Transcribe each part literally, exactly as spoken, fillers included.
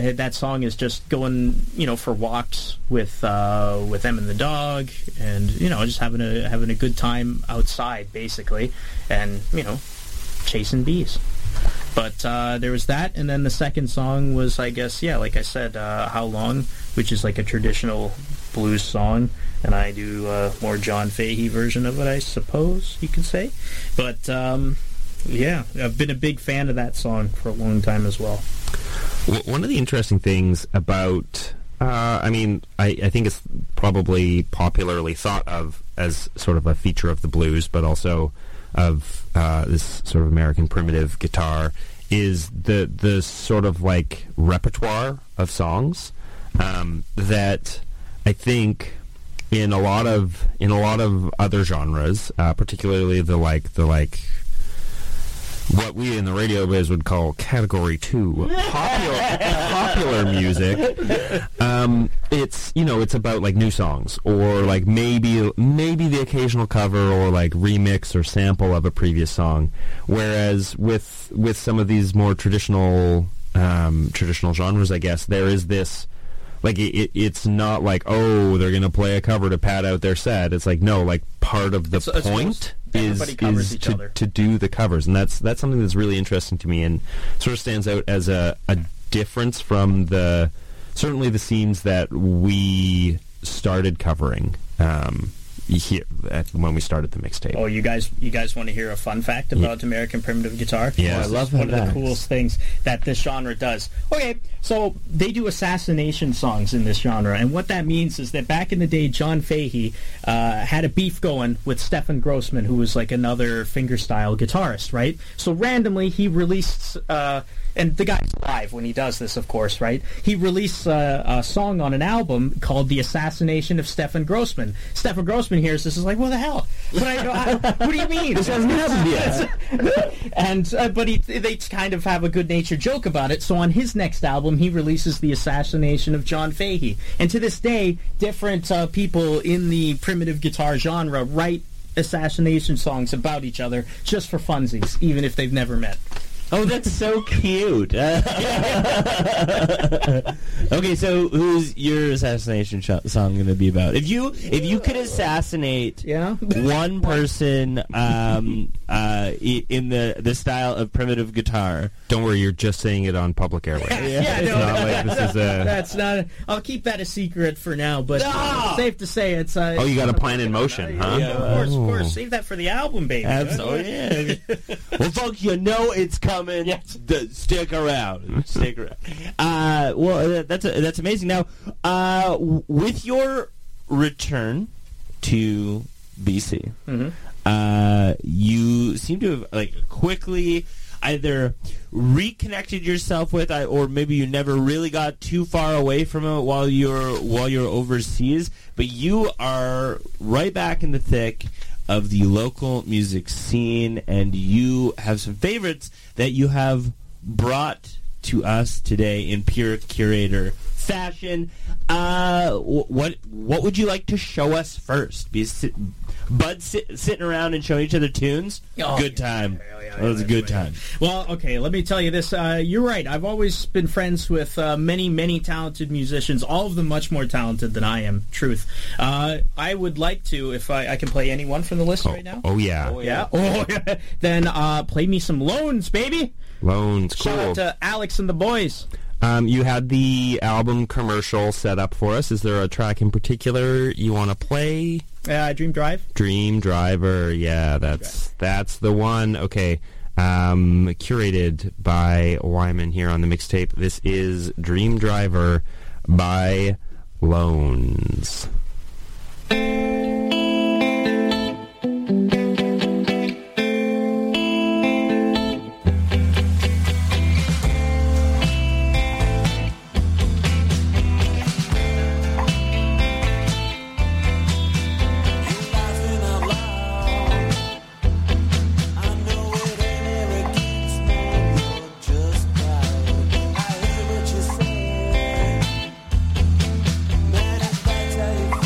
that song is just going, you know, for walks with uh, with them and the dog, and you know, just having a having a good time outside, basically, and you know, chasing bees. But uh, there was that, and then the second song was, I guess, yeah, like I said, uh, How Long, which is like a traditional blues song, and I do a more John Fahey version of it, I suppose you could say. But um, yeah, I've been a big fan of that song for a long time as well. One of the interesting things about, uh, I mean, I, I think it's probably popularly thought of as sort of a feature of the blues, but also of uh, this sort of American primitive guitar, is the the sort of like repertoire of songs um, that I think in a lot of in a lot of other genres, uh, particularly the like the like. what we in the radio biz would call Category Two, popular, popular music. Um, it's you know it's about like new songs or like maybe maybe the occasional cover or like remix or sample of a previous song. Whereas with with some of these more traditional um, traditional genres, I guess there is this. Like, it, it, it's not like, oh, they're going to play a cover to pad out their set. It's like, no, like, part of the it's, it's point is, is to, to do the covers. And that's that's something that's really interesting to me and sort of stands out as a, a difference from the, certainly the scenes that we started covering um, here at, when we started the mixtape. Oh, you guys you guys want to hear a fun fact about yeah. American primitive guitar? Yeah, oh, I love one of the coolest things that this genre does. Okay, so they do assassination songs in this genre, and what that means is that back in the day, John Fahey uh, had a beef going with Stefan Grossman, who was like another fingerstyle guitarist, right? So randomly he released, uh, and the guy's live when he does this, of course, right? He released uh, a song on an album called "The Assassination of Stefan Grossman." Stefan Grossman hears this is like, what the hell? But I go, I, what do you mean? This hasn't happened yet. and uh, but he, they kind of have a good-natured joke about it. So on his next album, he releases "The Assassination of John Fahey." And to this day, different uh, people in the primitive guitar genre write assassination songs about each other just for funsies, even if they've never met. Oh, that's so cute. Uh, okay, so who's your assassination sh- song going to be about? If you if you could assassinate yeah. one person um, uh, in the, the style of primitive guitar, don't worry, you're just saying it on public airwaves. yeah, yeah, it's no, not like this is a. That's not. A, I'll keep that a secret for now, but no! it's safe to say it's. Uh, oh, you got a plan in motion, huh? Yeah, of course, of course. Save that for the album, baby. Absolutely. Yeah. Well, folks, you know it's coming. Yes. D- stick around. Stick around. Uh, well, that's a, that's amazing. Now, uh, w- with your return to B C, mm-hmm. uh, you seem to have like quickly either reconnected yourself with, or maybe you never really got too far away from it while you're while you're overseas. But you are right back in the thick of the local music scene, and you have some favorites that you have brought to us today in pure curator fashion. Uh, what what would you like to show us first? Be sit, Bud sit, sitting around and showing each other tunes? Oh, good time. Yeah, yeah, yeah, that was a good time. Well, okay, let me tell you this. Uh, you're right. I've always been friends with uh, many, many talented musicians, all of them much more talented than I am, truth. Uh, I would like to, if I, I can play any one from the list oh, right now. Oh, yeah. Oh, yeah? Oh, yeah. Then uh, play me some Loans, baby. Loans, cool. Shout out to Alex and the boys. Um, you had the album commercial set up for us. Is there a track in particular you want to play? Uh, Dream Drive. Dream Driver, yeah, that's Drive. that's the one. Okay, um, curated by Wyman here on the mixtape. This is Dream Driver by Loans. Tell you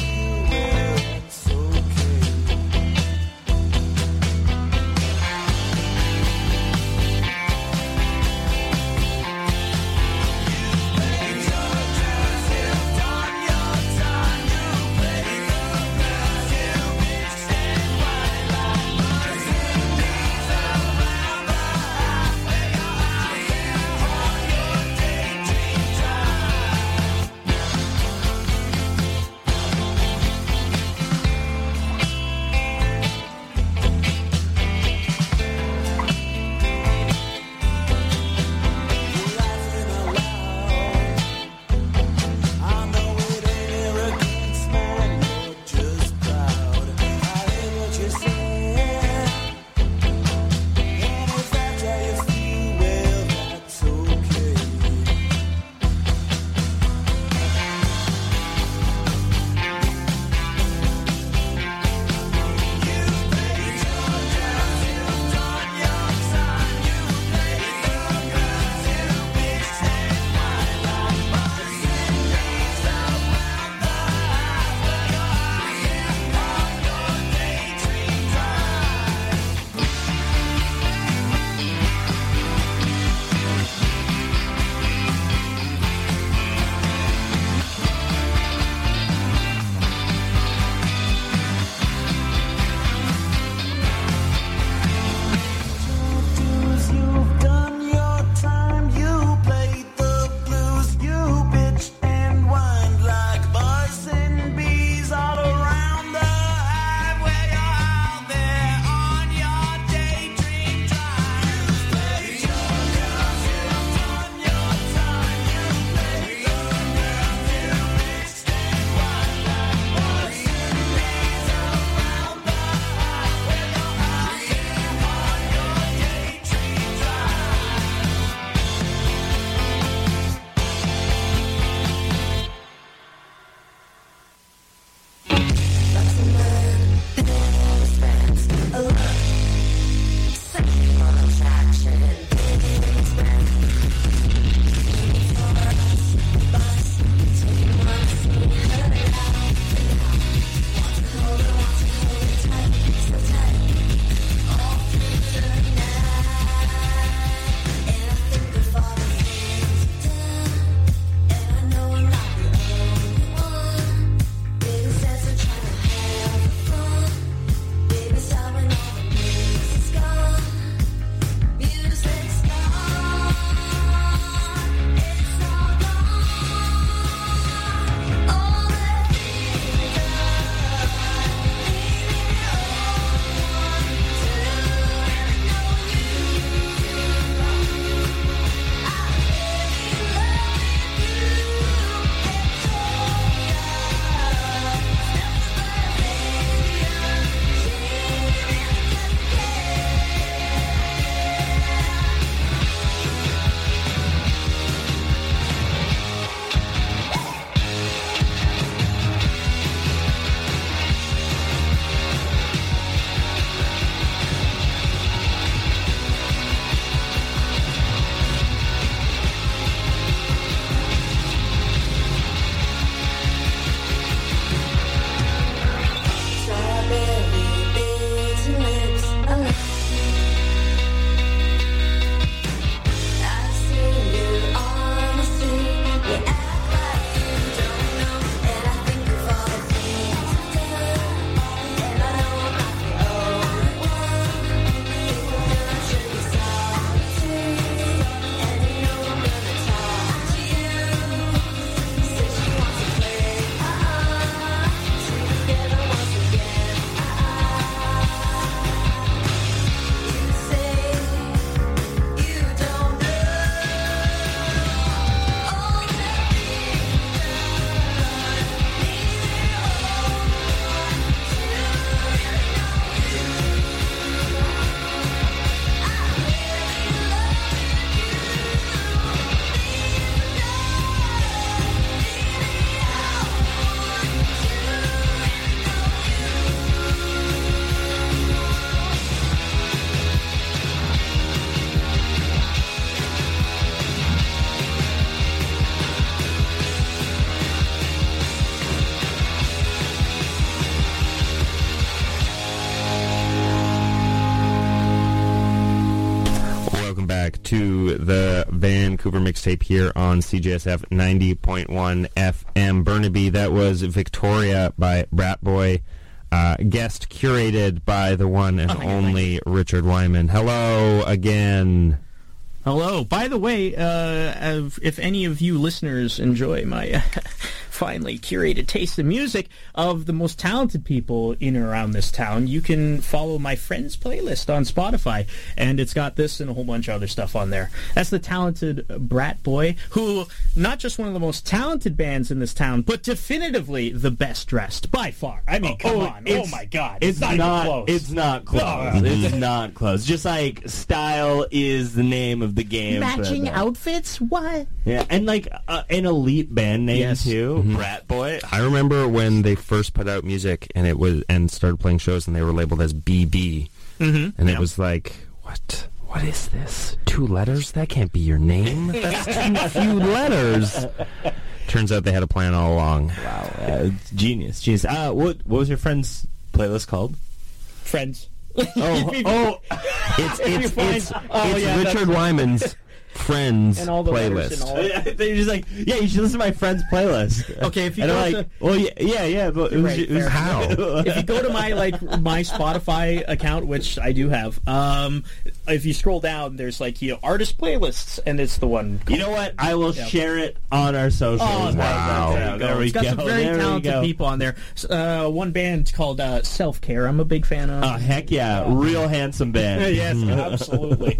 to the Vancouver Mixtape here on C J S F ninety point one F M Burnaby. That was Victoria by Brat Boy, uh, guest curated by the one and Oh, thank you, only Richard Wyman. Hello again. Hello. By the way, uh, if any of you listeners enjoy my uh, finely curated taste in music of the most talented people in and around this town, you can follow my Friends playlist on Spotify, and it's got this and a whole bunch of other stuff on there. That's the talented Brat Boy, who, not just one of the most talented bands in this town, but definitively the best dressed, by far. I mean, come Oh, on. Oh, it's- my God. It's, not, not. even close. It's not close. No. It's not close. Just like style is the name of the game. Matching but, uh, outfits? What? Yeah, and like uh, an elite band name Yes. too, Brat Boy. I remember when they first put out music and it was and started playing shows and they were labeled as B B, Mm-hmm. and it was like, what? What is this? Two letters? That can't be your name. That's too few letters. Turns out they had a plan all along. Wow, uh, genius, genius. Uh, what what was your friend's playlist called? Friends. Oh, oh, It's you it's find- it's, oh, it's yeah, Richard Wyman's Friends And all the letters and playlist. all- they're just like, yeah, you should listen to my friend's playlist. Okay, if you and go I'm to- like, well, yeah, yeah, yeah, but it was, Right, it was fair. How? If you go to my like my Spotify account, which I do have, um, if you scroll down, there's like you know artist playlists, and it's the one. You know what? I will Yeah. share it on our socials. Oh, Wow. there, you go. There we It's got go. some very There we talented go. people on there. S- Uh, one band called uh, Self Care. I'm a big fan of. Oh, heck yeah. Real handsome band. yes, absolutely.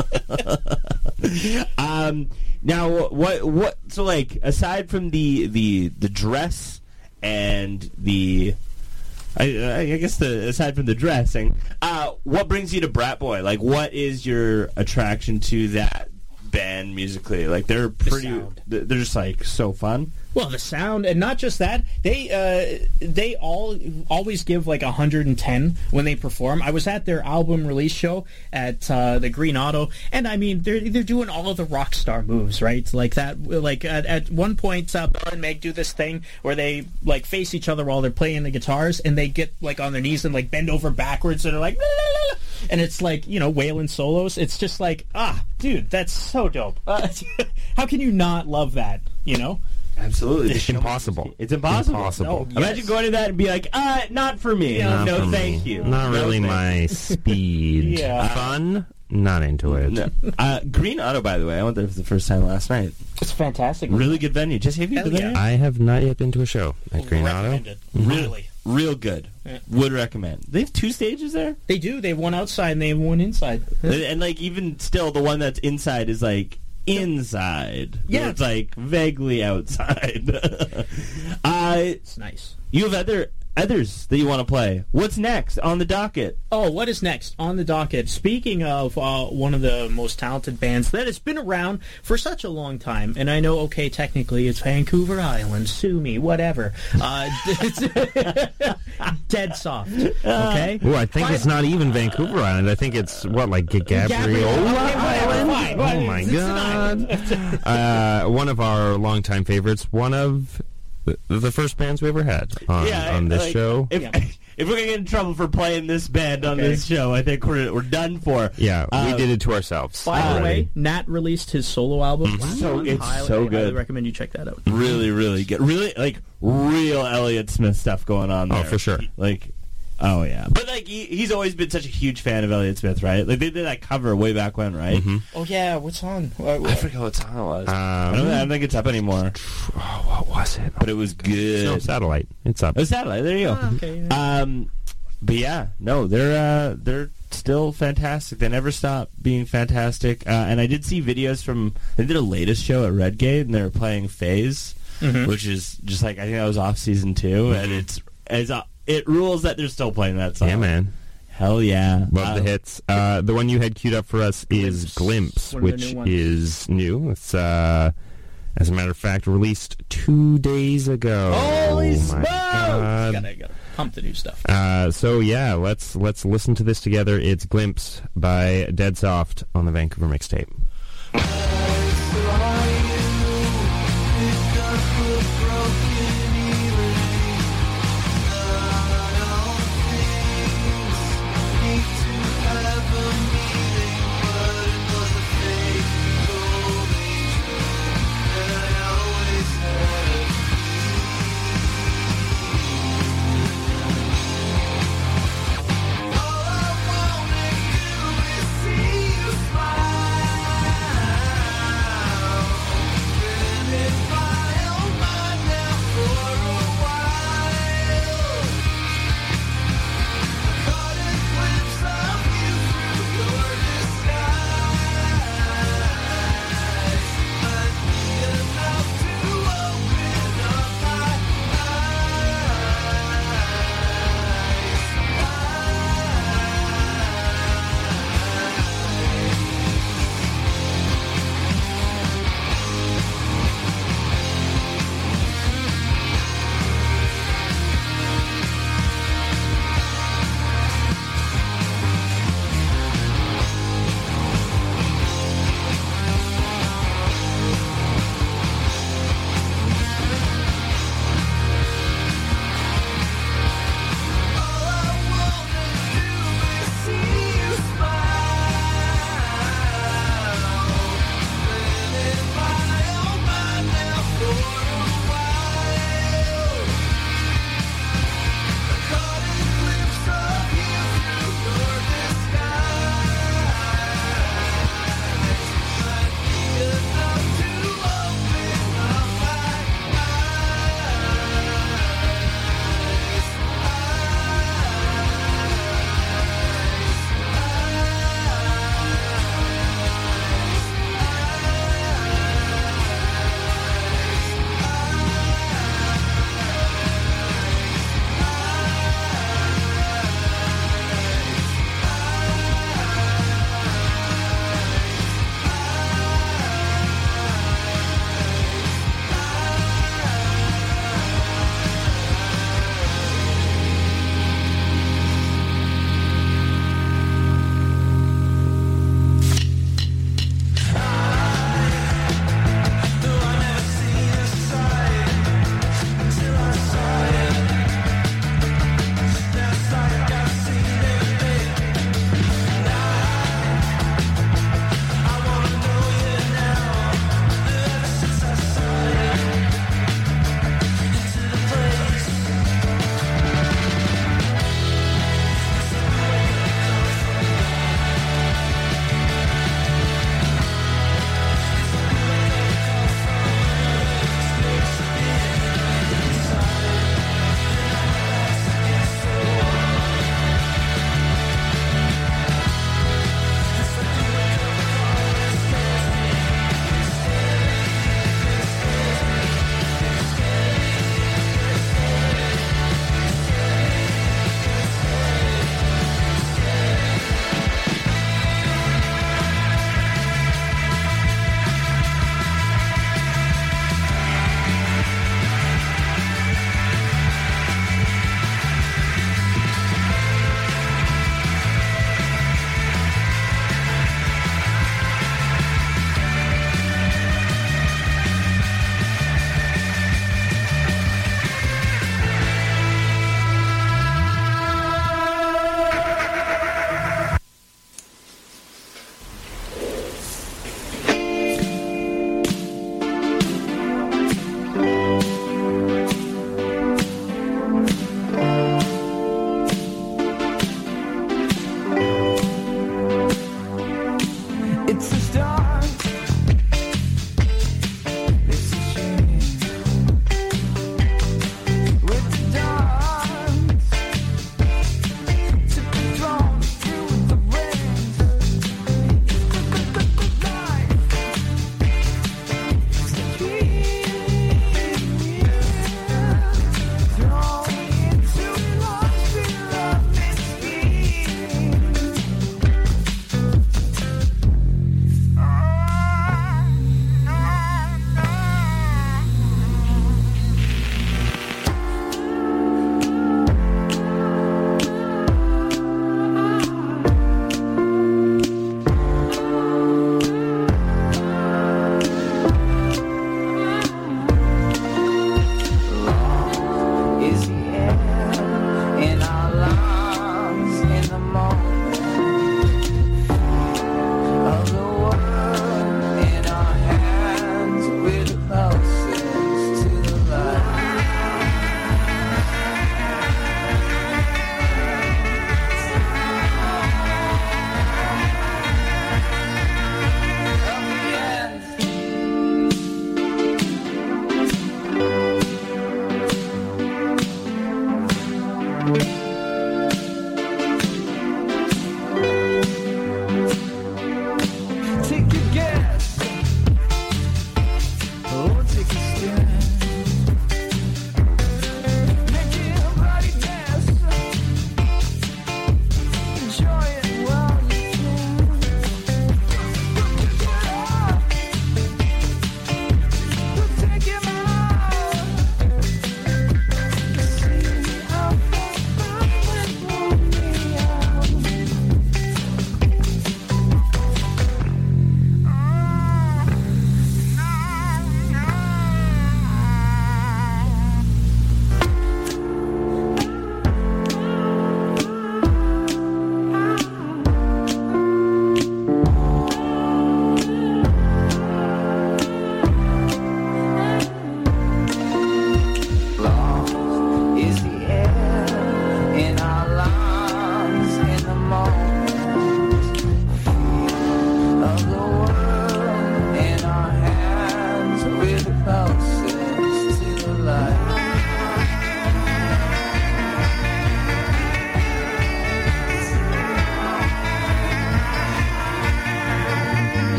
Um, now, what, what, so like, aside from the, the, the dress and the, I, I guess the, aside from the dressing, uh, what brings you to Brat Boy? Like, what is your attraction to that band musically? Like, they're pretty, sound. they're just like so fun. Well, the sound, and not just that, they uh, they all always give like one hundred ten when they perform. I was at their album release show at uh, the Green Auto, and I mean they're they're doing all of the rock star moves, right? Like that. Like at, at one point, uh, Bill and Meg do this thing where they like face each other while they're playing the guitars, and they get like on their knees and like bend over backwards, and they're like, la, la, la, la. And it's like you know wailing solos. It's just like ah, dude, that's so dope. Uh, how can you not love that? You know. Absolutely. It's impossible. It's impossible. Impossible. No. Imagine Yes. going to that and be like, uh, not for me. Yeah, no, Not for thank me. you. Not No, really thank my speed. Yeah. Fun? Not into it. No. Uh, Green Auto, by the way, I went there for the first time last night. It's fantastic. Really good venue. Jesse, have you Hell been there? yeah. I have not yet been to a show at Green Auto. Recommend it. Really. Real good. Yeah. Would recommend. They have two stages there? They do. They have one outside and they have one inside. and, and, like, even still, the one that's inside is, like, inside. Yeah. It's, like, vaguely outside. uh, It's nice. you have other others that you want to play. What's next on the docket? Oh, what is next on the docket? Speaking of uh, one of the most talented bands that has been around for such a long time, and I know, okay, technically it's Vancouver Island, sue me, whatever. Uh, Dead Soft, okay? Oh, I think it's not even Vancouver Island. I think it's, what, like G- Gabriola Okay, whatever, Island? fine, Oh, fine. my It's- it's an God. uh, one of our longtime favorites. One of the, the first bands we ever had on, on this like, show. If, Yeah. if we're gonna get in trouble for playing this band on Okay. this show, I think we're we're done for. Yeah, we Uh, did it to ourselves. By the already. way, Nat released his solo album. So- it's highly, so highly good. recommend you check that out. Really, really good. Really, like real Elliott Smith stuff going on there. Oh, for sure. Like, oh yeah. But like, he, he's always been such a huge fan of Elliott Smith, right? Like they did that cover way back when, right? Mm-hmm. Oh yeah, what's on? I forget what song it was. I, don't, Um, I don't think it's up anymore. oh, what was it? But it was good. No, Satellite. It's up. It was Satellite. There you go. Ah, okay, yeah. Um, but yeah, no, they're uh, they're still fantastic. They never stop being fantastic. Uh, and I did see videos from they did a latest show at Redgate, and they were playing Phase, Mhm. which is just like I think that was off season two, and it's it's uh, it rules that they're still playing that song. Yeah, man. Hell yeah, Love Uh, the hits. Uh, the one you had queued up for us is Glimpse, Glimpse. One of the which new ones. is new. It's, uh, as a matter of fact, released two days ago. Holy Oh, my smokes! God. gotta, gotta pump the new stuff. Uh, so yeah, let's let's listen to this together. It's Glimpse by Dead Soft on the Vancouver Mixtape. Need to have a meeting, but it was a fake.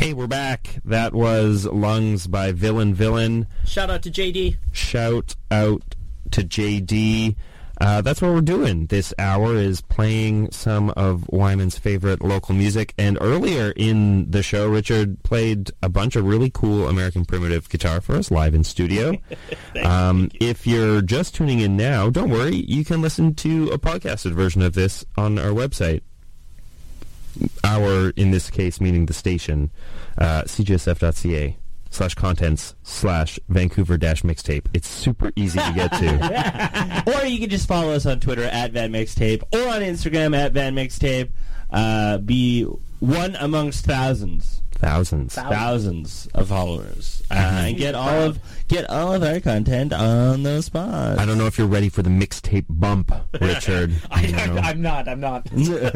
Hey, we're back. That was Lungs by Villain Villain. Shout out to J D. Shout out to J D. Uh, that's what we're doing this hour, is playing some of Wyman's favorite local music. And earlier in the show, Richard played a bunch of really cool American primitive guitar for us live in studio. um, you. If you're just tuning in now, don't worry. You can listen to a podcasted version of this on our website. Our, in this case, meaning the station, uh, c g s f dot c a slash contents slash Vancouver dash mixtape. It's super easy to get to. Or you can just follow us on Twitter at Van Mixtape or on Instagram at Van Mixtape. Uh, be one amongst thousands. Thousands. Thousands of followers. Uh, and get all of get all of our content on those spots. I don't know if you're ready for the mixtape bump, Richard. I, I, I'm not. I'm not.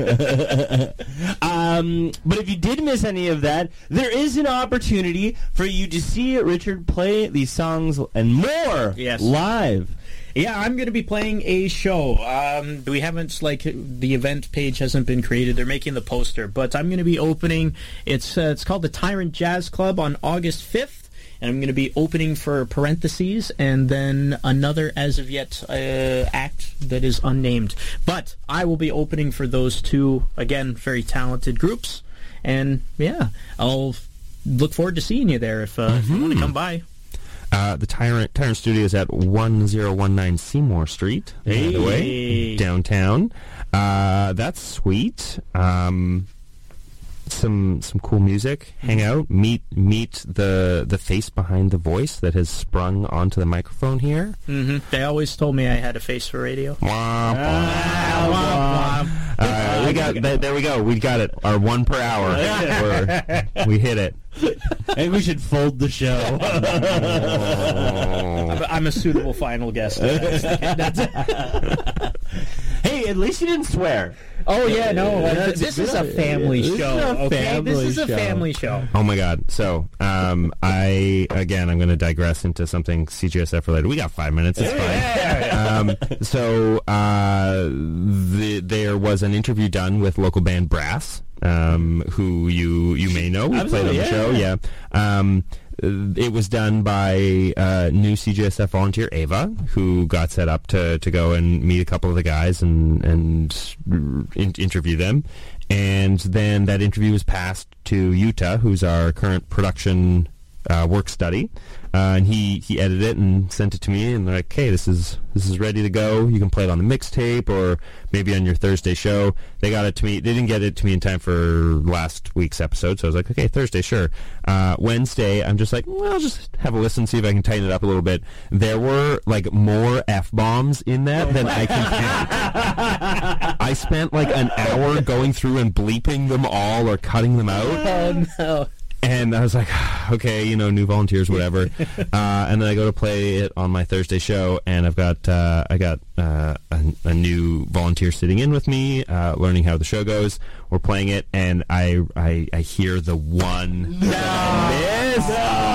um, but if you did miss any of that, there is an opportunity for you to see Richard play these songs and more yes. live. Yeah, I'm going to be playing a show. Um, we haven't, like, the event page hasn't been created. They're making the poster. But I'm going to be opening, it's uh, it's called the Tyrant Jazz Club on August fifth. And I'm going to be opening for Parentheses and then another as-of-yet uh, act that is unnamed. But I will be opening for those two, again, very talented groups. And, yeah, I'll look forward to seeing you there if, uh, mm-hmm. if you want to come by. Uh, the Tyrant Tyrant Studios at one zero one nine Seymour Street, hey. by the way, downtown. Uh, that's sweet. Um, some some cool music. Hang out, meet meet the the face behind the voice that has sprung onto the microphone here. Mm-hmm. They always told me I had a face for radio. Womp, Ah, womp. Uh, we got th- there. We go. We got it. Our one per hour. We're, we hit it. I think we should fold the show. I'm, I'm a suitable final guest. That's, that's Hey, at least you didn't swear. Oh yeah, no. That's this a is good- a family this is show. a okay, family this is a show. family show. Oh my God! So, um, I again, I'm going to digress into something C G S F related. We got five minutes. It's fine. um, so, uh, the, there was an interview done with local band Brass, um, who you you may know. We played on the Absolutely, show. yeah. Yeah. Um, it was done by uh, new C G S F volunteer Ava, who got set up to, to go and meet a couple of the guys and and in, interview them. And then that interview was passed to Yuta, who's our current production uh, work study, uh, and he, he edited it and sent it to me. And they're like, "Hey, this is this is ready to go. You can play it on the mixtape or maybe on your Thursday show." They got it to me. They didn't get it to me in time for last week's episode, so I was like, "Okay, Thursday, sure." Uh, Wednesday, I'm just like, "Well, I'll just have a listen, see if I can tighten it up a little bit." There were like more F bombs in that than I can count. I spent like an hour going through and bleeping them all or cutting them out. Oh no. And I was like, okay, you know, new volunteers, whatever. uh, and then I go to play it on my Thursday show, and I've got uh, I got uh, a, a new volunteer sitting in with me, uh, learning how the show goes. We're playing it, and I I, I hear the one. No! Yes!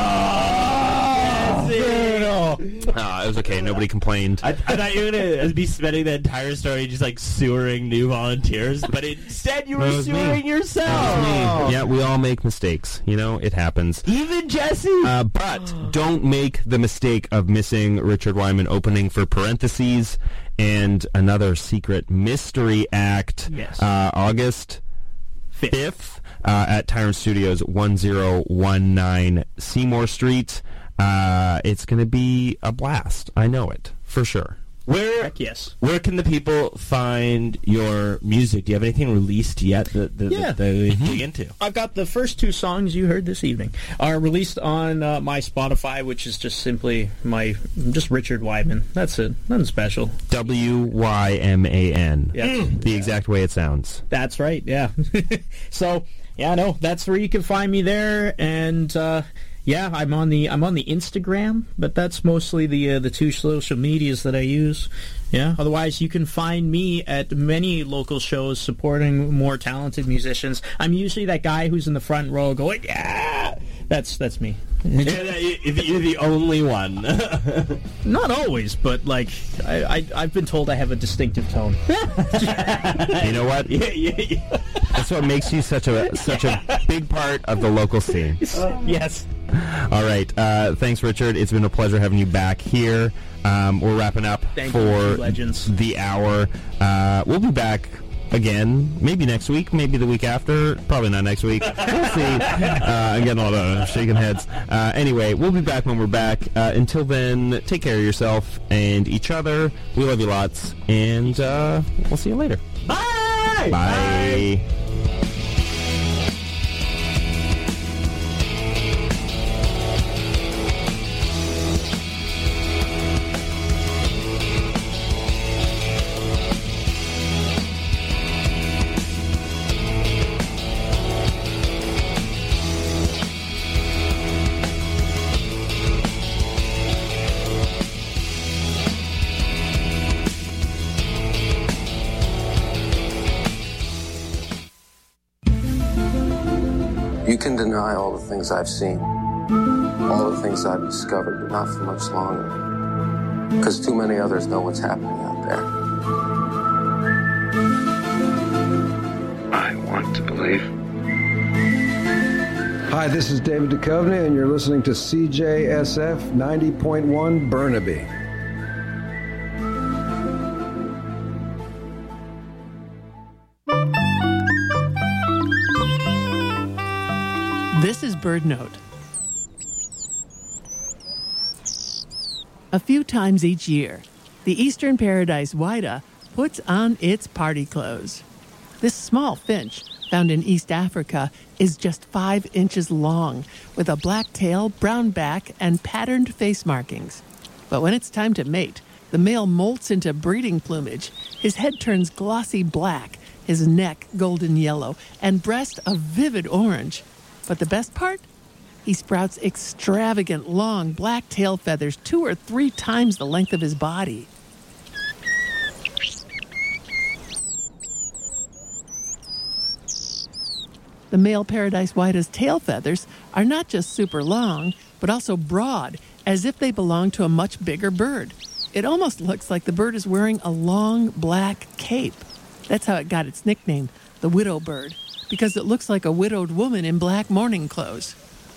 No! Uh, it was okay. Nobody complained. I, I thought you were going to be spending the entire story just like sewering new volunteers, but instead you were No, it was me. sewering yourself. That was me. Yeah, we all make mistakes. You know, it happens. Even Jesse. Uh, but don't make the mistake of missing Richard Wyman opening for Parentheses and another secret mystery act. Yes. Uh, August fifth uh, at Tyrant Studios, one zero one nine Seymour Street. Uh, it's going to be a blast. I know it, for sure. Where Heck yes. where can the people find your music? Do you have anything released yet that, that, Yeah. that they dig into? I've got the first two songs you heard this evening are released on uh, my Spotify, which is just simply my just Richard Wyman. That's it. Nothing special. W Y M A N. Yeah. The exact way it sounds. That's right, yeah. So, yeah, no, that's where you can find me there, and uh, yeah, I'm on the I'm on the Instagram, but that's mostly the uh, the two social medias that I use. Yeah. Otherwise, you can find me at many local shows supporting more talented musicians. I'm usually that guy who's in the front row going, yeah, That's that's me. You're the only one. Not always, but like I, I I've been told I have a distinctive tone. You know what? yeah, yeah, yeah. That's what makes you such a such a big part of the local scene. Yes. All right. Uh, thanks, Richard. It's been a pleasure having you back here. Um, we're wrapping up Thank for you, legends. the hour. Uh, we'll be back again, maybe next week, maybe the week after. Probably not next week. We'll see. Uh, I'm getting a lot of shaking heads. Uh, anyway, we'll be back when we're back. Uh, until then, take care of yourself and each other. We love you lots, and uh, we'll see you later. Bye! Bye. Bye. You can deny all the things I've seen, all the things I've discovered, but not for much longer. Because too many others know what's happening out there. I want to believe. Hi, this is David Duchovny, and you're listening to C J S F ninety point one Burnaby. This is Bird Note. A few times each year, the eastern paradise Whydah puts on its party clothes. This small finch, found in East Africa, is just five inches long, with a black tail, brown back, and patterned face markings. But when it's time to mate, the male molts into breeding plumage. His head turns glossy black, his neck golden yellow, and breast a vivid orange. But the best part? He sprouts extravagant long black tail feathers two or three times the length of his body. The male paradise Whydah's tail feathers are not just super long, but also broad, as if they belong to a much bigger bird. It almost looks like the bird is wearing a long black cape. That's how it got its nickname, the widow bird, because it looks like a widowed woman in black mourning clothes.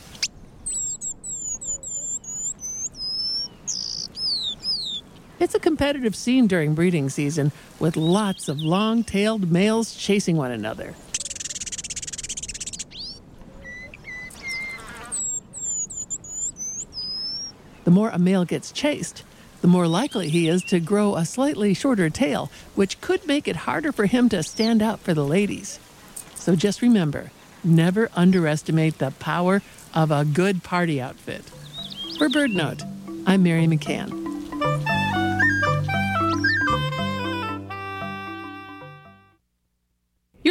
It's a competitive scene during breeding season, with lots of long-tailed males chasing one another. The more a male gets chased, the more likely he is to grow a slightly shorter tail, which could make it harder for him to stand out for the ladies. So just remember, never underestimate the power of a good party outfit. For Bird Note, I'm Mary McCann.